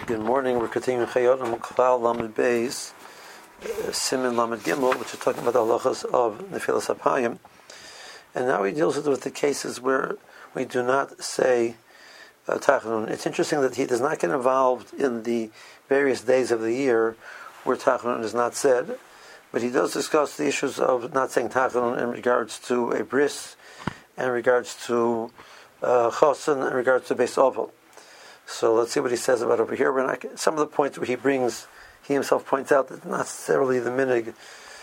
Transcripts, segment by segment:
Good morning. We're continuing Chayotim Klal Lamed Beis, Siman Lamed Gimel, which is talking about the halachas of Nefilas Hapayim. And now he deals with the cases where we do not say Tachanun. It's interesting that he does not get involved in the various days of the year where Tachanun is not said, but he does discuss the issues of not saying Tachanun in regards to a bris, in regards to Chosin, in regards to Beis Oval. So let's see what he says about over here. Some of the points where he himself points out that not necessarily the minig.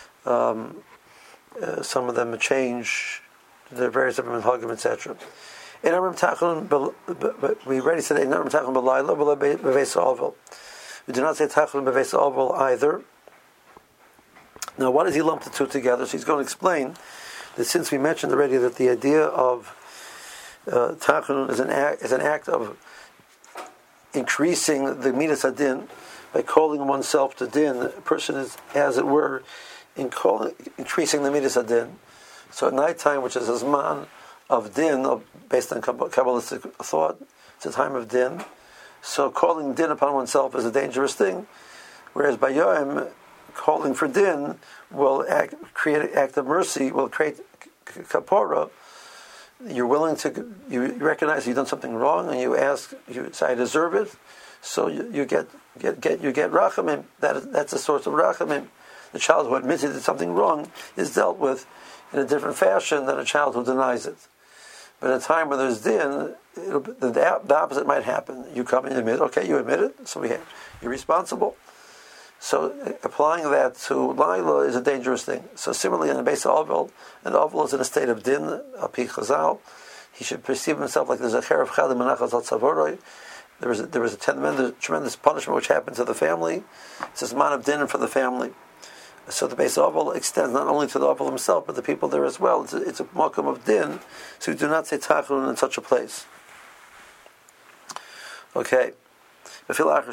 Some of them change the various different minhagim, etc. In Amram Tachanun, but we already said in Amram Tachanun b'layla b'veis oval. We do not say Tachanun b'veis oval either. Now, why does he lump the two together? So he's going to explain that since we mentioned already that the idea of Tachanun is an act of increasing the midas adin by calling oneself to din. A person is, as it were, increasing the midas adin. So at nighttime, which is a zman of din, based on Kabbalistic thought, it's a time of din. So calling din upon oneself is a dangerous thing, whereas by Yom, calling for din will create an act of mercy, will create kapora. You're willing to, you recognize you've done something wrong, and you say, I deserve it. So you get rachamim. That's a source of rachamim. The child who admits he did something wrong is dealt with in a different fashion than a child who denies it. But at a time when there's din, the opposite might happen. You come and admit, okay, you admit it, so you're responsible. So applying that to Laila is a dangerous thing. So similarly in the base of Ovel, and Ovel is in a state of din, Api Chazal, he should perceive himself like there's a cher of Chadim Menachas al Tzavoroi. There was a tremendous punishment which happened to the family. It's a man of din for the family. So the base of Ovel extends not only to the Ovel himself, but the people there as well. It's a makam of din, so we do not say Tachanun in such a place. Okay. Once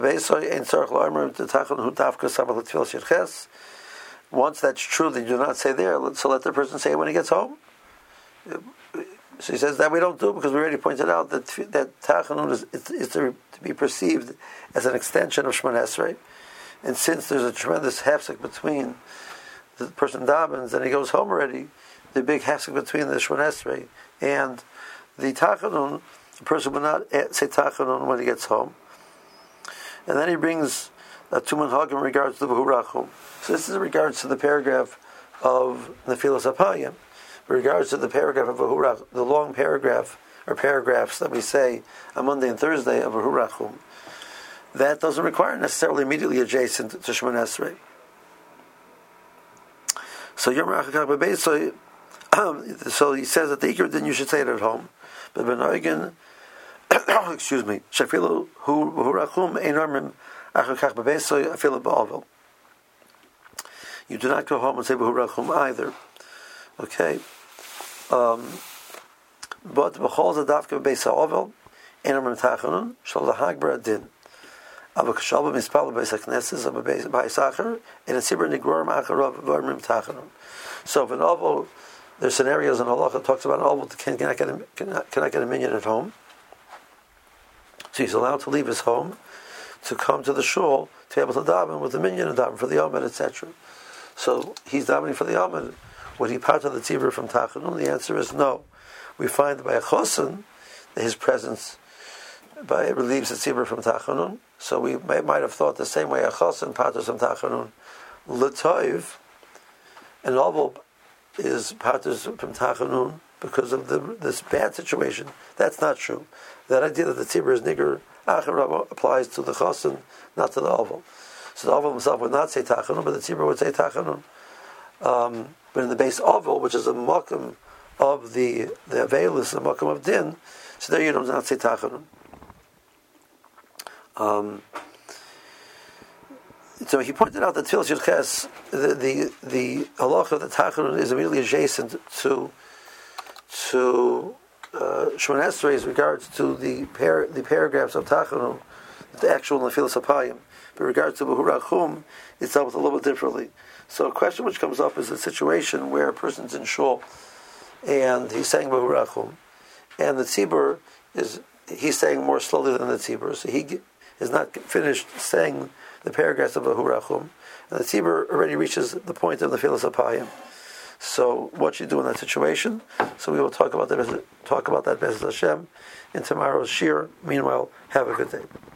that's true, they do not say there, so let the person say it when he gets home. So he says that we don't do because we already pointed out that Tachanun is to be perceived as an extension of Shemon Esrei. And since there's a tremendous hafsek between the person davens and he goes home already, the big hafsek between the Shemon Esrei and the Tachanun, the person will not say Tachanun when he gets home. And then he brings two manhagim in regards to the V'hurachum. So this is in regards to the paragraph of Nefilas Hapayim. In regards to the paragraph of V'hurachum, the long paragraph or paragraphs that we say on Monday and Thursday of V'hurachum, that doesn't require necessarily immediately adjacent to Shemon Esrei. So Yom Rachakach B'Beis, so he says that the Iker din you should say it at home. But B'Noigen, excuse me, Shafilu hu V'hurachum Einarmim Achakach B'Beis Afilu Ba'Ovel. You do not go home and say V'hurachum either. Okay. But B'chol Zadavka B'Beis Ha'Ovel Einarmim Tachanun Shal Hagbra Din. Avakashalba Mispal B'Beis HaKnesses of B'Beis Sacher and a Sibur Nigrorim Acharav V'Armim Tachanun. So if an Ovel, there's scenarios in Allah that talks about an Ovel cannot get a minion at home. So he's allowed to leave his home to come to the shul to be able to daven with the minyan and daven for the Yomid, etc. So he's davening for the Yomid. Would he part of the tzibur from Tachanun? The answer is no. We find that by a chosin that his presence relieves the tzibur from Tachanun. So we might have thought the same way a chosin parts from Tachanun. L'toiv, an oval is parts from Tachanun because of this bad situation. That's not true. That idea that the tzibur is nigger acharav applies to the chosin, not to the oval. So the oval himself would not say Tachanun, but the tzibur would say Tachanun. But in the base oval, which is a makam of the aveilus, the makam of din, so there you do not say Tachanun. So he pointed out that Tfilas Yud Ches, the halacha of the Tachanun is immediately adjacent to Shemon Esrei as regards to the paragraphs of Tachanun, the actual Nefilas Hapayim. But in regards to V'hurachum, it's dealt with a little bit differently. So a question which comes up is a situation where a person's in shul and he's saying V'hurachum, and the tzibur he's saying more slowly than the tzibur. So is not finished saying the paragraphs of Ahurachum, and the tzibur already reaches the point of the Filas Apayim. So what should you do in that situation? So we will talk about that Be'ez Hashem in tomorrow's shir. Meanwhile, have a good day.